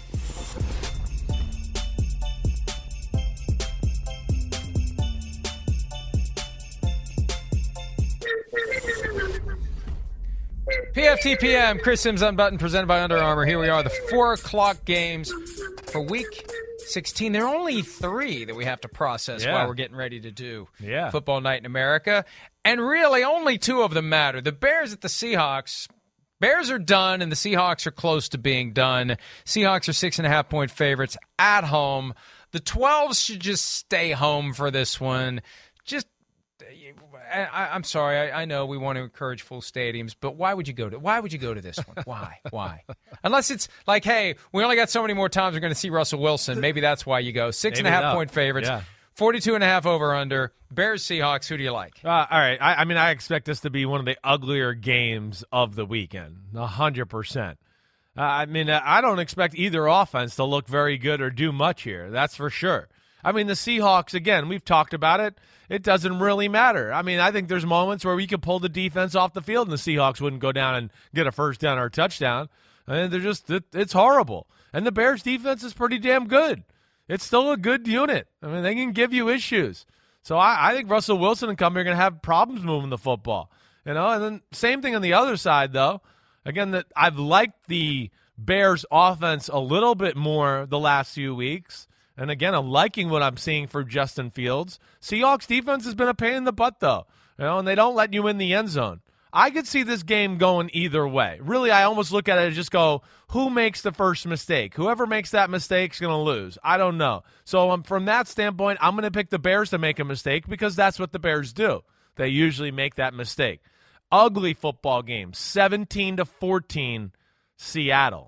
P F T P M, Chris Sims Unbuttoned, presented by Under Armour. Here we are, the four o'clock games for week sixteen. There are only three that we have to process yeah. while we're getting ready to do yeah. Football Night in America. And really, only two of them matter. The Bears at the Seahawks. Bears are done, and the Seahawks are close to being done. Seahawks are six and a half point favorites at home. The twelves should just stay home for this one. Just I, I'm sorry. I, I know we want to encourage full stadiums, but why would you go to? Why would you go to this one? Why? Why? Unless it's like, hey, we only got so many more times we're going to see Russell Wilson. Maybe that's why you go. Six Maybe and a half not. point favorites. Yeah. forty-two and a half over under. Bears Seahawks. Who do you like? Uh, all right. I, I mean, I expect this to be one of the uglier games of the weekend. A hundred percent. Uh, I mean, I don't expect either offense to look very good or do much here. That's for sure. I mean, the Seahawks, again, we've talked about it. It doesn't really matter. I mean, I think there's moments where we could pull the defense off the field and the Seahawks wouldn't go down and get a first down or a touchdown. And they're just, it, it's horrible. And the Bears defense is pretty damn good. It's still a good unit. I mean, they can give you issues. So I, I think Russell Wilson and company are going to have problems moving the football. You know, and then same thing on the other side, though. Again, that I've liked the Bears offense a little bit more the last few weeks. And again, I'm liking what I'm seeing for Justin Fields. Seahawks defense has been a pain in the butt, though. You know, and they don't let you in the end zone. I could see this game going either way. Really, I almost look at it and just go, who makes the first mistake? Whoever makes that mistake is going to lose. I don't know. So um, from that standpoint, I'm going to pick the Bears to make a mistake because that's what the Bears do. They usually make that mistake. Ugly football game, seventeen to fourteen, Seattle.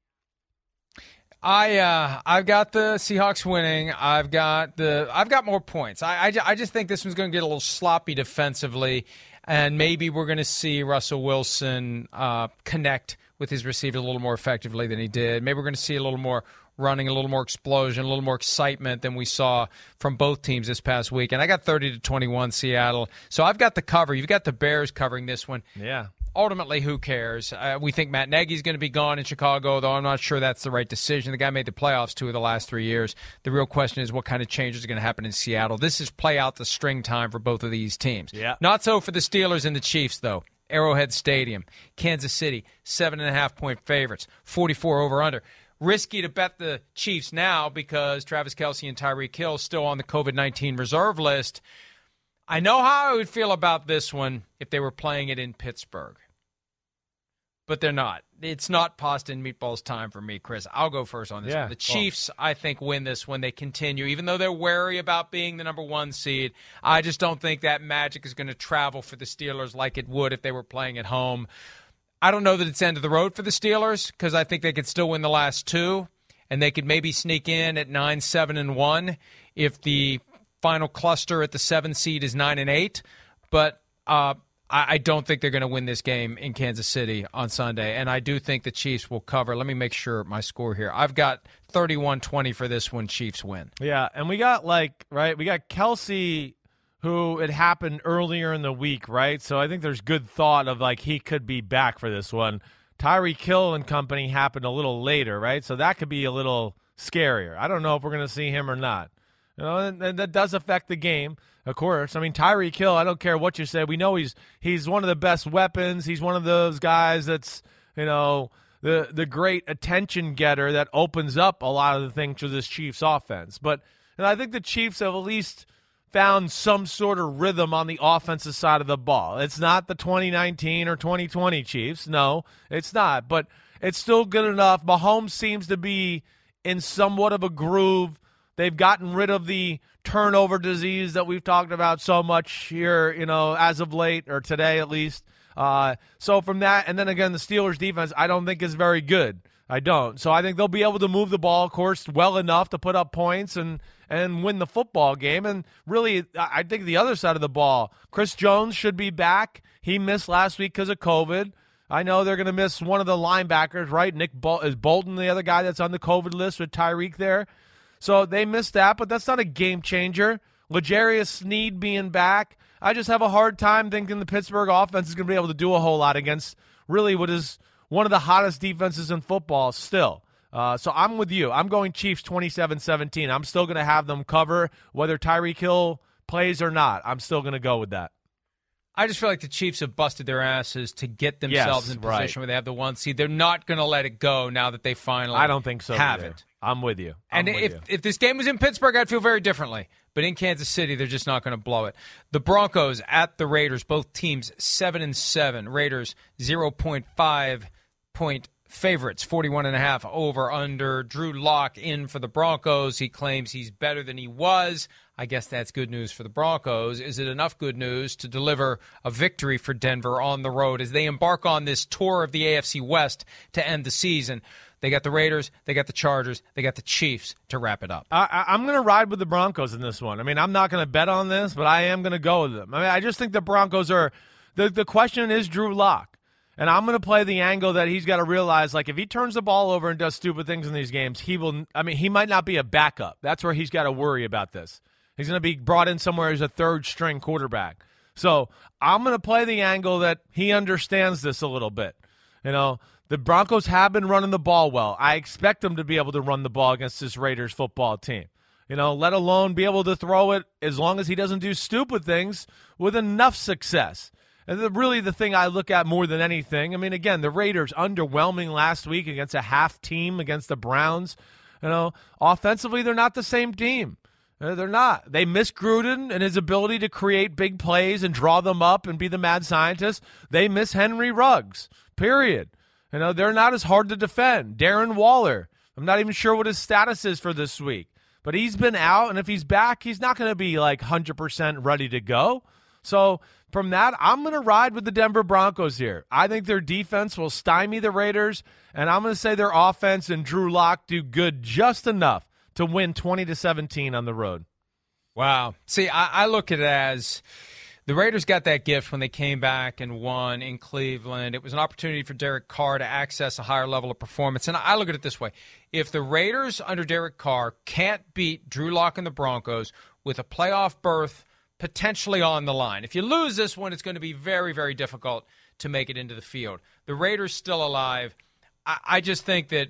I uh, I've got the Seahawks winning. I've got the I've got more points. I I, I just think this one's going to get a little sloppy defensively, and maybe we're going to see Russell Wilson uh, connect with his receiver a little more effectively than he did. Maybe we're going to see a little more running, a little more explosion, a little more excitement than we saw from both teams this past week. And I got thirty to twenty-one Seattle. So I've got the cover. You've got the Bears covering this one. Yeah. Ultimately, who cares? Uh, we think Matt Nagy's going to be gone in Chicago, though I'm not sure that's the right decision. The guy made the playoffs two of the last three years. The real question is what kind of changes are going to happen in Seattle. This is play out the string time for both of these teams. Yeah. Not so for the Steelers and the Chiefs, though. Arrowhead Stadium, Kansas City, seven and a half point favorites, forty-four over under. Risky to bet the Chiefs now because Travis Kelce and Tyreek Hill still on the covid nineteen reserve list. I know how I would feel about this one if they were playing it in Pittsburgh. But they're not. It's not pasta and meatballs time for me, Chris. I'll go first on this yeah, one. The Chiefs, I think, win this when they continue. Even though they're wary about being the number one seed, I just don't think that magic is going to travel for the Steelers like it would if they were playing at home. I don't know that it's end of the road for the Steelers because I think they could still win the last two, and they could maybe sneak in at nine, seven, and one if the final cluster at the seven seed is nine and eight. But uh, I, I don't think they're going to win this game in Kansas City on Sunday, and I do think the Chiefs will cover. Let me make sure my score here. I've got thirty-one twenty for this one. Chiefs win. Yeah, and we got like right, we got Kelce, who it happened earlier in the week, right? So I think there's good thought of like he could be back for this one. Tyreek Hill and company happened a little later, right? So that could be a little scarier. I don't know if we're going to see him or not. You know, and, and that does affect the game, of course. I mean, Tyreek Hill, I don't care what you say. We know he's he's one of the best weapons. He's one of those guys that's, you know, the the great attention getter that opens up a lot of the things to this Chiefs offense. But and I think the Chiefs have at least found some sort of rhythm on the offensive side of the ball. It's not the twenty nineteen or twenty twenty Chiefs. No, it's not. But it's still good enough. Mahomes seems to be in somewhat of a groove. They've gotten rid of the turnover disease that we've talked about so much here, you know, as of late, or today at least. Uh, so from that, and then again, the Steelers' defense, I don't think is very good. I don't. So I think they'll be able to move the ball, of course, well enough to put up points and, and win the football game. And really, I think the other side of the ball, Chris Jones should be back. He missed last week because of COVID. I know they're going to miss one of the linebackers, right? Nick Bol- is Bolton the other guy that's on the COVID list with Tyreek there? So they missed that, but that's not a game changer. L'Jarius Sneed being back, I just have a hard time thinking the Pittsburgh offense is going to be able to do a whole lot against really what is one of the hottest defenses in football still. Uh, so I'm with you. I'm going Chiefs twenty-seven seventeen. I'm still going to have them cover whether Tyreek Hill plays or not. I'm still going to go with that. I just feel like the Chiefs have busted their asses to get themselves yes, in position right. where they have the one seed. They're not going to let it go now that they finally I don't think so have either. it. I'm with you. I'm and with if you. if this game was in Pittsburgh, I'd feel very differently. But in Kansas City, they're just not going to blow it. The Broncos at the Raiders, both teams seven and seven. Raiders zero point five point favorites, forty-one and a half over under. Drew Lock in for the Broncos. He claims he's better than he was. I guess that's good news for the Broncos. Is it enough good news to deliver a victory for Denver on the road as they embark on this tour of the A F C West to end the season? They got the Raiders, they got the Chargers, they got the Chiefs to wrap it up. I, I'm going to ride with the Broncos in this one. I mean, I'm not going to bet on this, but I am going to go with them. I mean, I just think the Broncos are the, – the question is Drew Lock. And I'm going to play the angle that he's got to realize, like, if he turns the ball over and does stupid things in these games, he will – I mean, he might not be a backup. That's where he's got to worry about this. He's going to be brought in somewhere as a third-string quarterback. So I'm going to play the angle that he understands this a little bit. You know, the Broncos have been running the ball well. I expect them to be able to run the ball against this Raiders football team. You know, let alone be able to throw it as long as he doesn't do stupid things with enough success. And the, really the thing I look at more than anything, I mean, again, the Raiders underwhelming last week against a half team against the Browns. You know, offensively, they're not the same team. They're not. They miss Gruden and his ability to create big plays and draw them up and be the mad scientist. They miss Henry Ruggs, period. You know, they're not as hard to defend. Darren Waller, I'm not even sure what his status is for this week. But he's been out, and if he's back, he's not going to be like one hundred percent ready to go. So from that, I'm going to ride with the Denver Broncos here. I think their defense will stymie the Raiders, and I'm going to say their offense and Drew Lock do good just enough to win twenty to seventeen on the road. Wow. See, I, I look at it as the Raiders got that gift when they came back and won in Cleveland. It was an opportunity for Derek Carr to access a higher level of performance. And I look at it this way. If the Raiders under Derek Carr can't beat Drew Lock and the Broncos with a playoff berth potentially on the line, if you lose this one, it's going to be very, very difficult to make it into the field. The Raiders still alive. I, I just think that,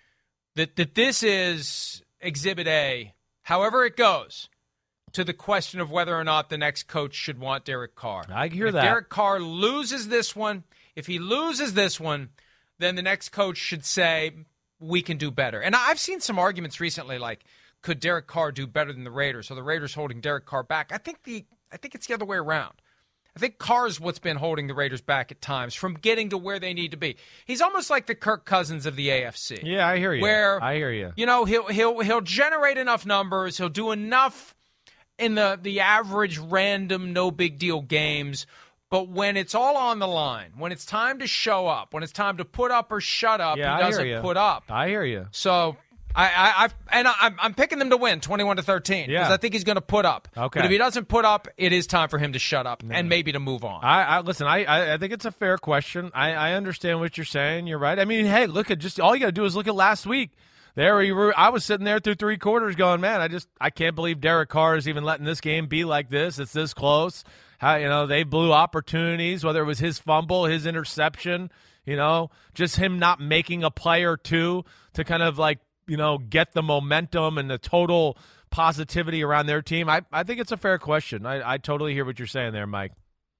that that this is Exhibit A, however it goes, to the question of whether or not the next coach should want Derek Carr. I hear if that. Derek Carr loses this one, if he loses this one, then the next coach should say, we can do better. And I've seen some arguments recently like, could Derek Carr do better than the Raiders? So the Raiders holding Derek Carr back. I think the I think it's the other way around. I think Carr's what's been holding the Raiders back at times from getting to where they need to be. He's almost like the Kirk Cousins of the A F C. Yeah, I hear you. Where, I hear you. You know, he'll he'll he'll generate enough numbers, he'll do enough in the, the average random no big deal games, but when it's all on the line, when it's time to show up, when it's time to put up or shut up, yeah, he doesn't put up. I hear you. So I, I, I've, and I, I'm picking them to win twenty-one to thirteen because yeah. I think he's going to put up. Okay. But if he doesn't put up, it is time for him to shut up yeah. and maybe to move on. I, I listen. I, I, I think it's a fair question. I, I understand what you're saying. You're right. I mean, hey, look at just all you got to do is look at last week. There, you were, I was sitting there through three quarters, going, man, I just I can't believe Derek Carr is even letting this game be like this. It's this close. How you know they blew opportunities, whether it was his fumble, his interception, you know, just him not making a play or two to kind of like. You know, get the momentum and the total positivity around their team? I, I think it's a fair question. I, I totally hear what you're saying there, Mike.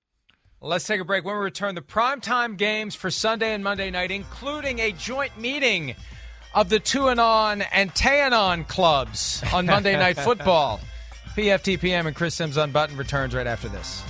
Let's take a break. When we return, the primetime games for Sunday and Monday night, including a joint meeting of the Tuanon and Tayanon clubs on Monday Night Football. P F T P M and Chris Sims Unbuttoned returns right after this.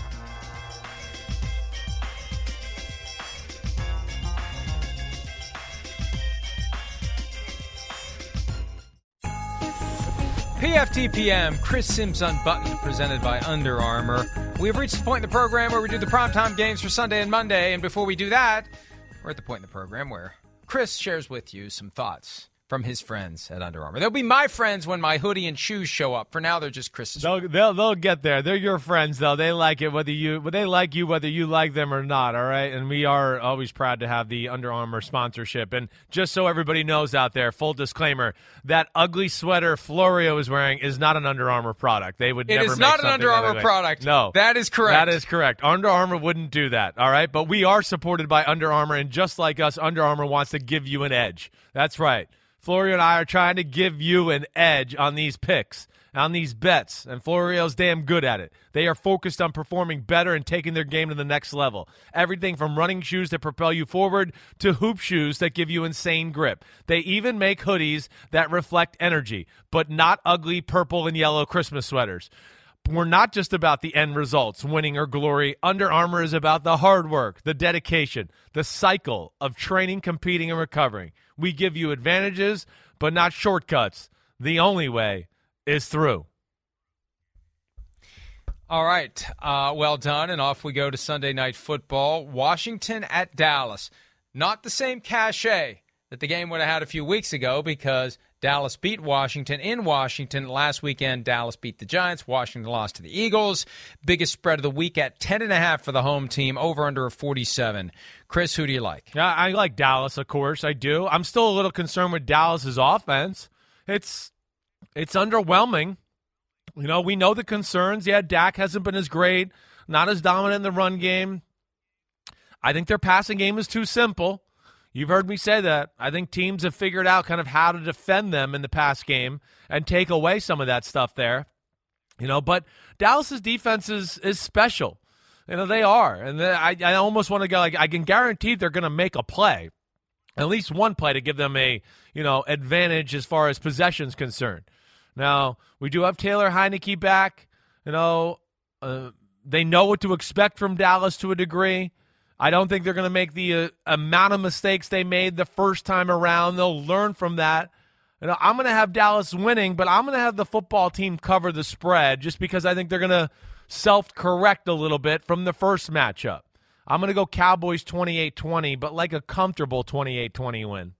P F T P M, Chris Sims Unbuttoned, presented by Under Armour. We have reached the point in the program where we do the primetime games for Sunday and Monday, and before we do that, we're at the point in the program where Chris shares with you some thoughts from his friends at Under Armour. They'll be my friends when my hoodie and shoes show up. For now, they're just Chris's. They'll they'll, they'll get there. They're your friends, though. They like it whether you they like you whether you like them or not. All right, and we are always proud to have the Under Armour sponsorship. And just so everybody knows out there, full disclaimer: that ugly sweater Florio is wearing is not an Under Armour product. They would it never. It is make not an Under Armour like product. No, that is correct. That is correct. Under Armour wouldn't do that. All right, but we are supported by Under Armour, and just like us, Under Armour wants to give you an edge. That's right. Florio and I are trying to give you an edge on these picks, on these bets, and Florio's damn good at it. They are focused on performing better and taking their game to the next level. Everything from running shoes that propel you forward to hoop shoes that give you insane grip. They even make hoodies that reflect energy, but not ugly purple and yellow Christmas sweaters. We're not just about the end results, winning or glory. Under Armour is about the hard work, the dedication, the cycle of training, competing, and recovering. We give you advantages, but not shortcuts. The only way is through. All right. Uh, well done. And off we go to Sunday Night Football. Washington at Dallas. Not the same cachet that the game would have had a few weeks ago because Dallas beat Washington in Washington. Last weekend, Dallas beat the Giants. Washington lost to the Eagles. Biggest spread of the week at ten and a half for the home team, over under a forty-seven. Chris, who do you like? Yeah, I like Dallas, of course. I do. I'm still a little concerned with Dallas's offense. It's it's underwhelming. You know, we know the concerns. Yeah, Dak hasn't been as great, not as dominant in the run game. I think their passing game is too simple. You've heard me say that. I think teams have figured out kind of how to defend them in the pass game and take away some of that stuff there. You know, but Dallas's defense is is special. You know, they are. And I, I almost want to go, like, I can guarantee they're going to make a play, at least one play to give them a, you know, advantage as far as possession's concerned. Now, we do have Taylor Heineke back. You know, uh, they know what to expect from Dallas to a degree. I don't think they're going to make the uh, amount of mistakes they made the first time around. They'll learn from that. You know, I'm going to have Dallas winning, but I'm going to have the football team cover the spread just because I think they're going to self-correct a little bit from the first matchup. I'm going to go Cowboys twenty-eight twenty, but like a comfortable twenty-eight twenty win.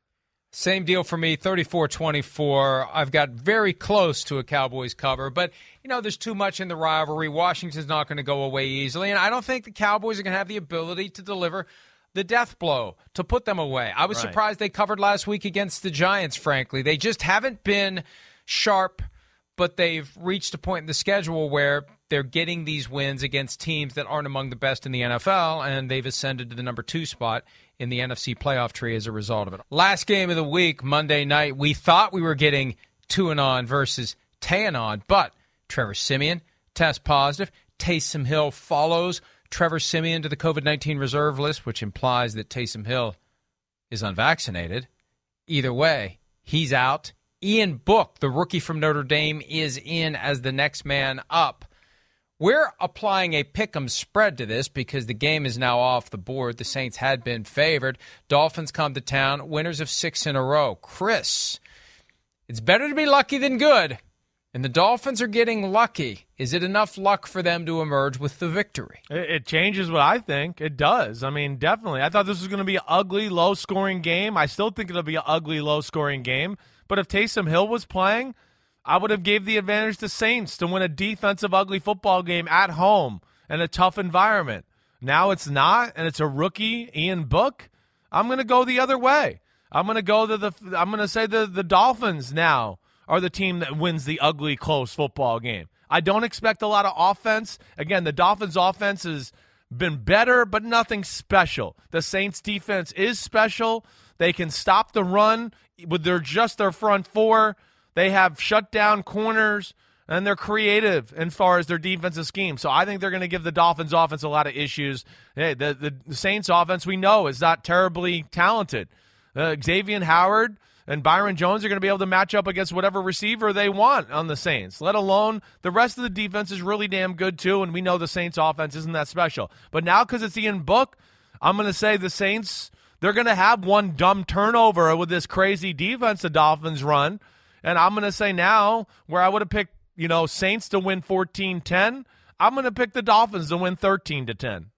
Same deal for me, thirty-four twenty-four. I've got very close to a Cowboys cover, but, you know, there's too much in the rivalry. Washington's not going to go away easily, and I don't think the Cowboys are going to have the ability to deliver the death blow to put them away. I was right. surprised they covered last week against the Giants, frankly. They just haven't been sharp, but they've reached a point in the schedule where they're getting these wins against teams that aren't among the best in the N F L, and they've ascended to the number two spot in the N F C playoff tree as a result of it. Last game of the week, Monday night, we thought we were getting Tuanon versus Tayanon, but Trevor Siemian tests positive. Taysom Hill follows Trevor Siemian to the covid nineteen reserve list, which implies that Taysom Hill is unvaccinated. Either way, he's out. Ian Book, the rookie from Notre Dame, is in as the next man up. We're applying a pick'em spread to this because the game is now off the board. The Saints had been favored. Dolphins come to town, winners of six in a row. Chris, it's better to be lucky than good, and the Dolphins are getting lucky. Is it enough luck for them to emerge with the victory? It, it changes what I think. It does. I mean, definitely. I thought this was going to be an ugly, low-scoring game. I still think it'll be an ugly, low-scoring game. But if Taysom Hill was playing, I would have gave the advantage to Saints to win a defensive, ugly football game at home in a tough environment. Now it's not, and it's a rookie, Ian Book. I'm going to go the other way. I'm going to go to the. I'm going to say the the Dolphins now are the team that wins the ugly, close football game. I don't expect a lot of offense. Again, the Dolphins' offense has been better, but nothing special. The Saints' defense is special. They can stop the run with their just their front four. They have shut down corners, and they're creative as far as their defensive scheme. So I think they're going to give the Dolphins' offense a lot of issues. Hey, the, the, the Saints' offense, we know, is not terribly talented. Uh, Xavier Howard and Byron Jones are going to be able to match up against whatever receiver they want on the Saints, let alone the rest of the defense is really damn good too, and we know the Saints' offense isn't that special. But now because it's Ian Book, I'm going to say the Saints, they're going to have one dumb turnover with this crazy defense the Dolphins run. And I'm going to say now, where I would have picked, you know, Saints to win fourteen ten, I'm going to pick the Dolphins to win thirteen to ten.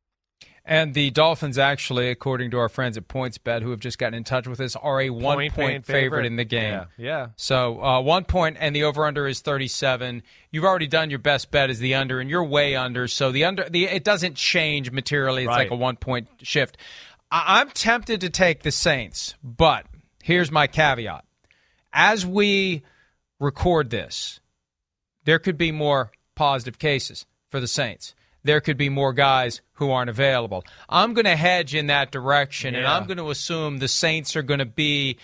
And the Dolphins actually, according to our friends at PointsBet who have just gotten in touch with us, are a one-point point favorite. favorite in the game. Yeah, yeah. So uh, one point, and the over-under is thirty-seven. You've already done your best bet as the under, and you're way under. So the under, the it doesn't change materially. It's right. like a one-point shift. I- I'm tempted to take the Saints, but here's my caveat. As we record this, there could be more positive cases for the Saints. There could be more guys who aren't available. I'm going to hedge in that direction, yeah. and I'm going to assume the Saints are going to be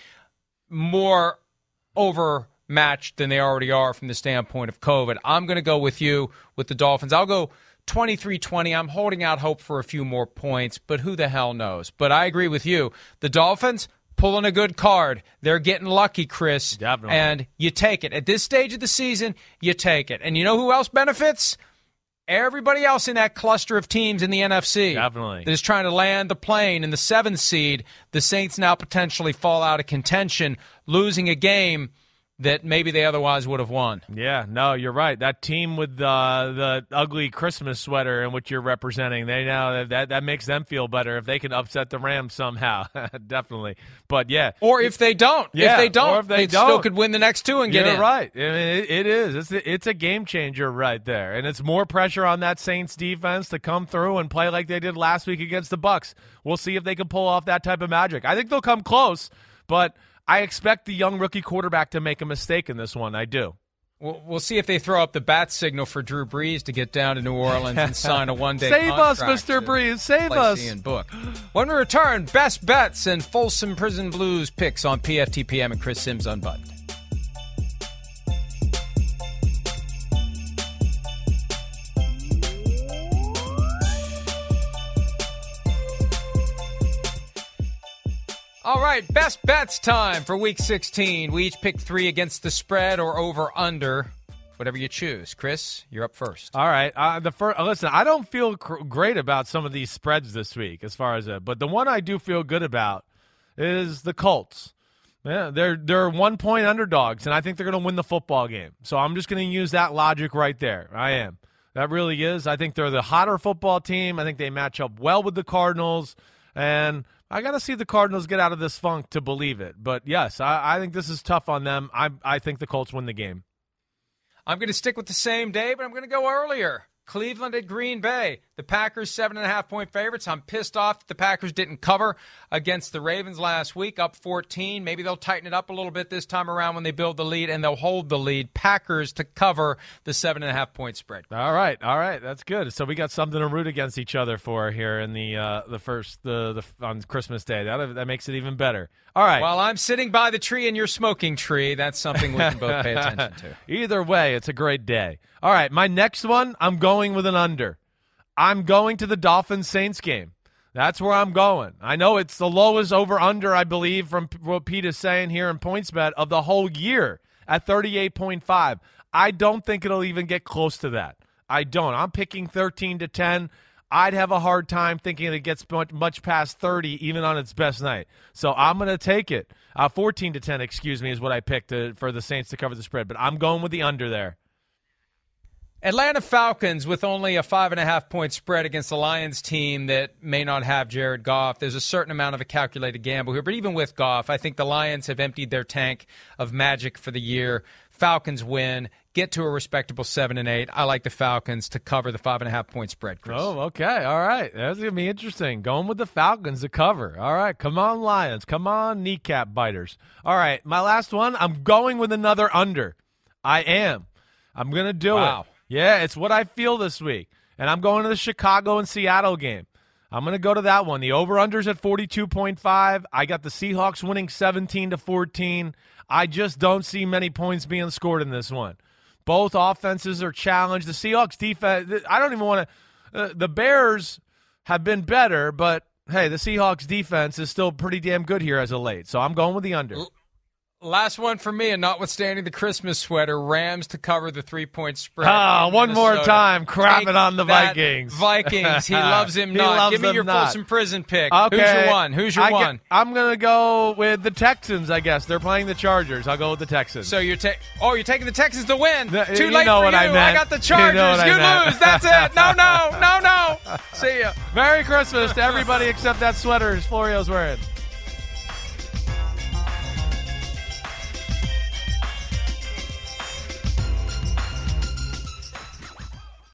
more overmatched than they already are from the standpoint of COVID. I'm going to go with you with the Dolphins. I'll go twenty-three twenty. I'm holding out hope for a few more points, but who the hell knows? But I agree with you. The Dolphins pulling a good card. They're getting lucky, Chris. Definitely. And you take it. At this stage of the season, you take it. And you know who else benefits? Everybody else in that cluster of teams in the N F C. Definitely. That is trying to land the plane in the seventh seed. The Saints now potentially fall out of contention, losing a game that maybe they otherwise would have won. Yeah, no, you're right. That team with uh, the ugly Christmas sweater and what you're representing, they know that, that that makes them feel better if they can upset the Rams somehow. Definitely. But yeah, or if they don't, yeah, if they don't, or if they, they don't, still could win the next two and get you're in. Right. I mean, it, it is. It's a, it's a game changer right there, and it's more pressure on that Saints defense to come through and play like they did last week against the Bucs. We'll see if they can pull off that type of magic. I think they'll come close, but I expect the young rookie quarterback to make a mistake in this one. I do. We'll, we'll see if they throw up the bat signal for Drew Brees to get down to New Orleans and sign a one-day Save contract. us, Mister Brees. Save us. Ian Book. When we return, best bets and Folsom Prison Blues picks on P F T P M and Chris Sims Unbuttoned. All right, best bets time for Week sixteen. We each pick three against the spread or over-under, whatever you choose. Chris, you're up first. All right. Uh, the first, listen, I don't feel cr- great about some of these spreads this week as far as that, but the one I do feel good about is the Colts. Yeah, they're they're one-point underdogs, and I think they're going to win the football game. So I'm just going to use that logic right there. I am. That really is. I think they're the hotter football team. I think they match up well with the Cardinals, and I got to see the Cardinals get out of this funk to believe it. But, yes, I, I think this is tough on them. I, I think the Colts win the game. I'm going to stick with the same day, but I'm going to go earlier. Cleveland at Green Bay. The Packers, seven and a half point favorites. I'm pissed off that the Packers didn't cover against the Ravens last week, up fourteen. Maybe they'll tighten it up a little bit this time around when they build the lead, and they'll hold the lead. Packers to cover the seven and a half point spread. All right, all right, that's good. So we got something to root against each other for here in the uh, the first the, the on Christmas Day. That that makes it even better. All right. While I'm sitting by the tree and you're smoking tree, that's something we can both pay attention to. Either way, it's a great day. All right, my next one, I'm going with an under. I'm going to the Dolphins-Saints game. That's where I'm going. I know it's the lowest over-under, I believe, from what Pete is saying here in PointsBet of the whole year at thirty-eight point five. I don't think it'll even get close to that. I don't. I'm picking thirteen to ten. I'd have a hard time thinking it gets much, much past thirty, even on its best night. So I'm going to take it. Uh, fourteen to ten, excuse me, is what I picked to, for the Saints to cover the spread. But I'm going with the under there. Atlanta Falcons with only a five and a half point spread against the Lions team that may not have Jared Goff. There's a certain amount of a calculated gamble here, but even with Goff, I think the Lions have emptied their tank of magic for the year. Falcons win, get to a respectable seven and eight. I like the Falcons to cover the five and a half point spread, Chris. Oh, okay, all right. That's gonna be interesting. Going with the Falcons to cover. All right, come on, Lions. Come on, kneecap biters. All right, my last one. I'm going with another under. I am. I'm gonna do wow. it. Yeah, it's what I feel this week. And I'm going to the Chicago and Seattle game. I'm going to go to that one. The over-under's at forty-two point five. I got the Seahawks winning seventeen to fourteen. I just don't see many points being scored in this one. Both offenses are challenged. The Seahawks defense, I don't even want to uh, – the Bears have been better, but, hey, the Seahawks defense is still pretty damn good here as of late. So I'm going with the under. Last one for me, and notwithstanding the Christmas sweater, Rams to cover the three-point spread. Ah, one more time, crapping on the Vikings. Vikings, he loves him he not. Loves Give me your not. Folsom Prison pick. Okay. Who's your one? Who's your I one? Get, I'm going to go with the Texans, I guess. They're playing the Chargers. I'll go with the Texans. So you're ta- oh, you're taking the Texans to win. The, Too you late know for what you. I meant. I got the Chargers. You, know what you I lose. That's it. No, no, no, no. See ya. Merry Christmas to everybody except that sweater Florio's wearing.